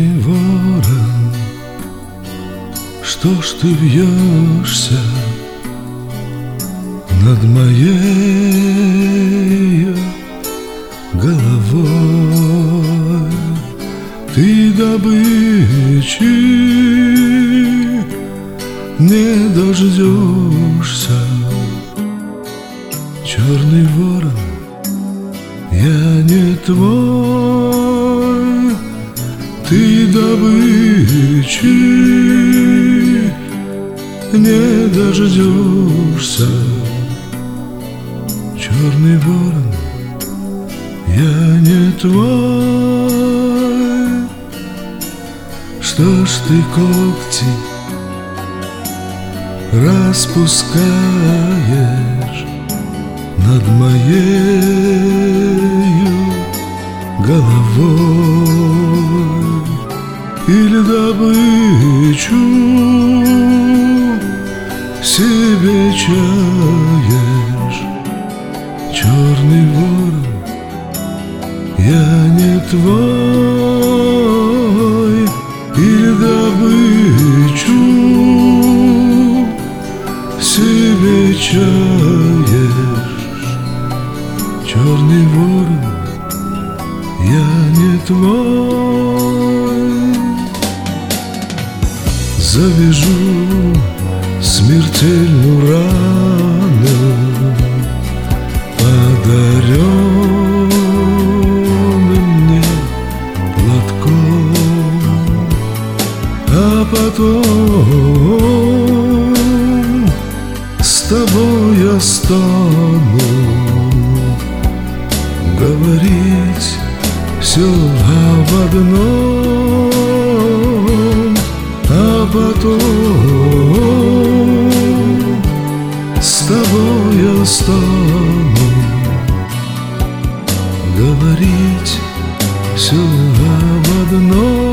Черный ворон, что ж ты вьешься над моей головой? Ты добычи не дождешься. Черный ворон, я не твой, ты добычи не дождешься. Черный ворон, я не твой. Что ж ты когти распускаешь над моей головой? Или добычу себе чаешь? Черный ворон, я не твой. Или добычу себе чаешь? Черный ворон, я не твой. Завяжу смертельную рану подаренным мне платком, а потом с тобой я стану говорить все об одном, а потом с тобой я стану говорить все об одном.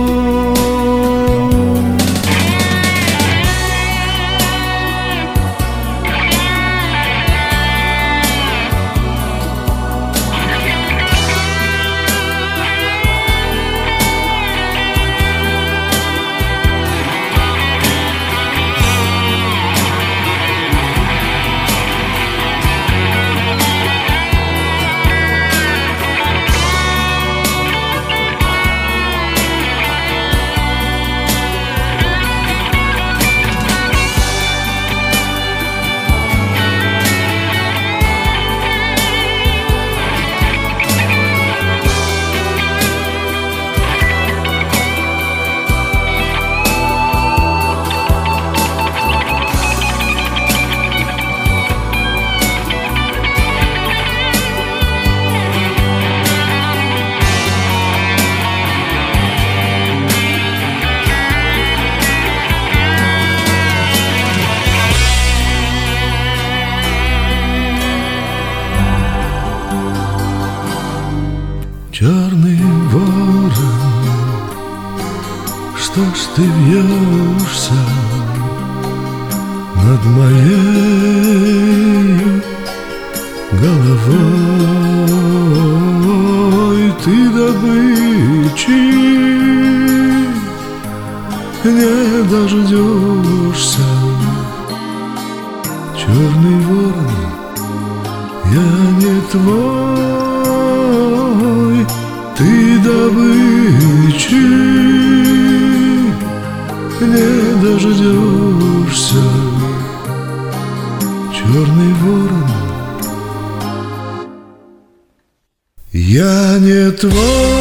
Черный ворон, что ж ты вьешься над моей головой? Ты добычи не дождешься. Черный ворон, я не твой, ты добычи не дождешься. Черный ворон, я не твой.